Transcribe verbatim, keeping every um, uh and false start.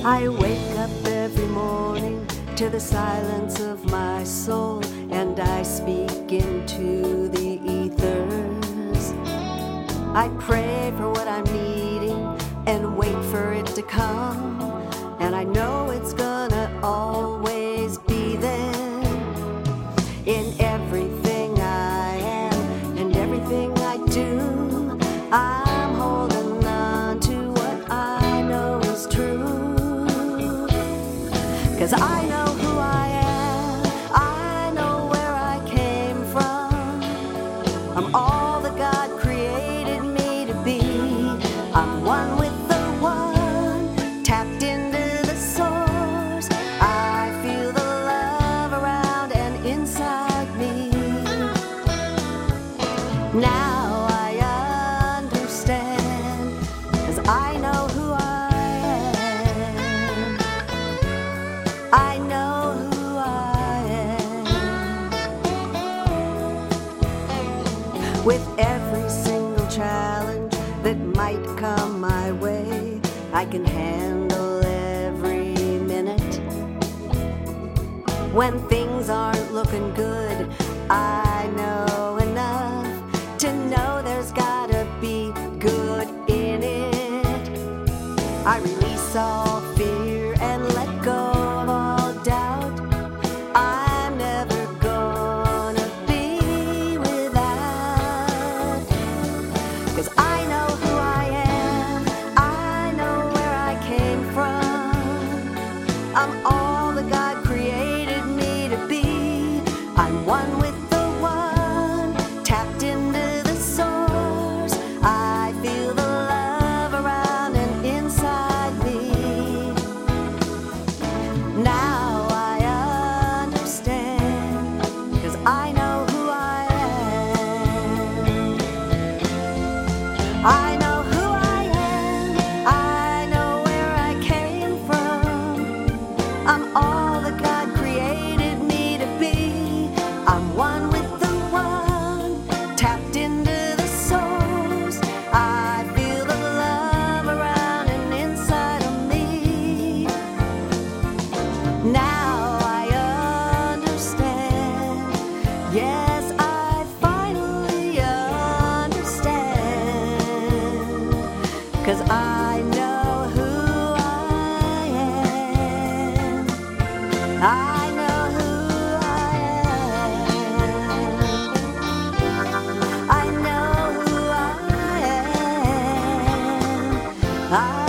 I wake up every morning to the silence of my soul, and I speak into the ethers. I pray for what I'm needing and wait for it to come, and I know it's gonna always be there. In everything I am and everything I do, I'm holding on to what I know is true. 'Cause I know who I am, I know where I came from. I'm all that God created me to be. I'm one with the one, tapped into the source. I feel the love around and inside me. Now I understand, 'cause I know who I am. I know who I am. With every single challenge that might come my way, I can handle every minute. When things aren't looking good, I know enough to know there's gotta be good in it. I release all fear and let go of all doubt. I'm never gonna be without. 'Cause I know who I am, I know where I came from. I'm all that God created me to be. I'm one with the one, tapped into the source. I feel the love around and inside me. Now I understand, 'cause I know who I am. I know who I am, I know where I came from. I'm all that God created me to be. I'm one with the one, tapped into the source. I feel the love around and inside of me. Now I understand. Yes, I finally understand. 'Cause I know who I am. I know who I am. I know who I am. I